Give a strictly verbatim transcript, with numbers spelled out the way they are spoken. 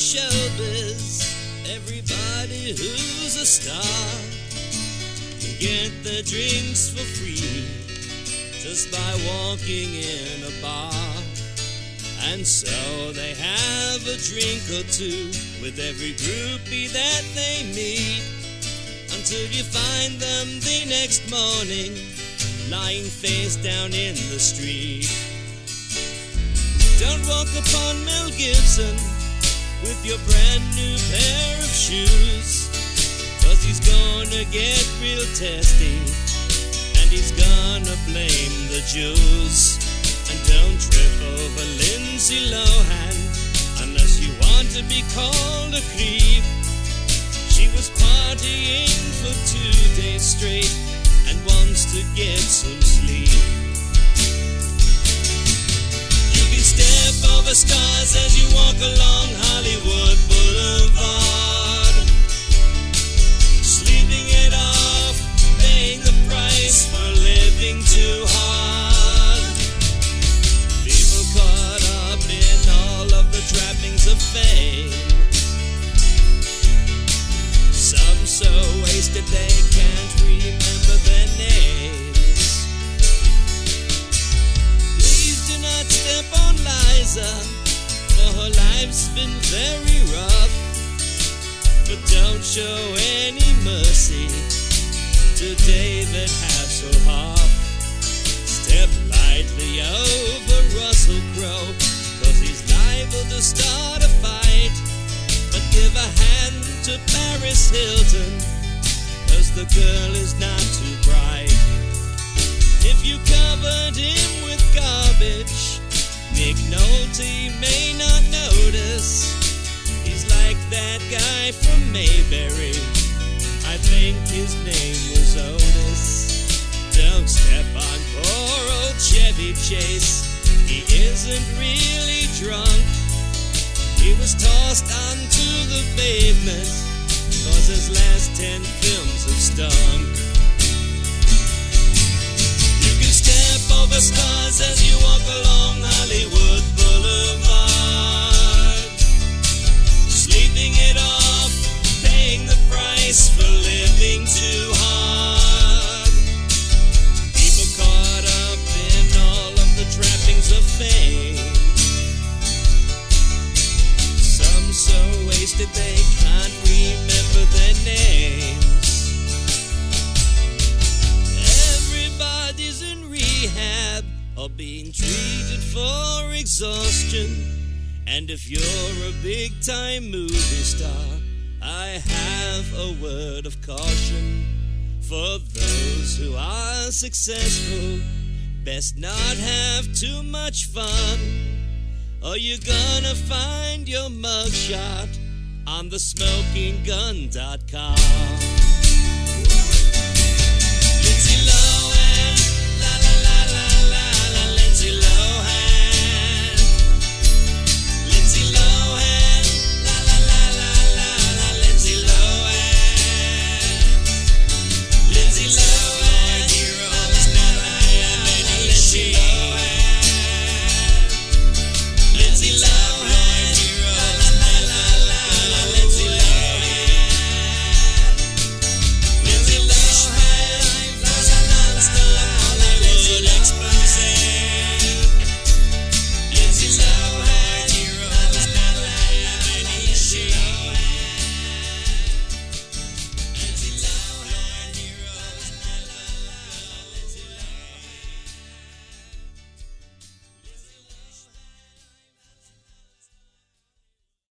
showbiz, everybody who's a star can get their drinks for free just by walking in a bar. And so they have a drink or two with every groupie that they meet, until you find them the next morning lying face down in the street. Don't walk upon Mel Gibson with your brand new pair of shoes, 'cause he's gonna get real testy and he's gonna blame the Jews. And don't trip over Lindsay Lohan unless you want to be called a creep. She was partying for two days straight and wants to get some sleep. You can step over stars as you walk along Hollywood Boulevard, sleeping it off, paying the price for living too hard. People caught up in all of the trappings of fame, some so wasted they can't remember their names. Please do not step on Liza, for her life's been very rough. But don't show any mercy to David Hasselhoff. Step lightly over Russell Crowe, 'cause he's liable to start a fight. But give a hand to Paris Hilton, 'cause the girl is not too bright. If you covered him with garbage, Nick Nolte may not notice. He's like that guy from Mayberry, I think his name was Otis. Don't step on poor old Chevy Chase, he isn't really drunk. He was tossed onto the pavement 'cause his last ten films have stunk. You can step over stars as you walk along Hollywood Boulevard, sleeping it off, paying the price for living too hard. People caught up in all of the trappings of fame, some so wasted they can't remember their names. Everybody's in rehab or being treated for exhaustion. And if you're a big-time movie star, I have a word of caution for those who are successful. Best not have too much fun, or you're gonna find your mugshot on the smoking gun dot com.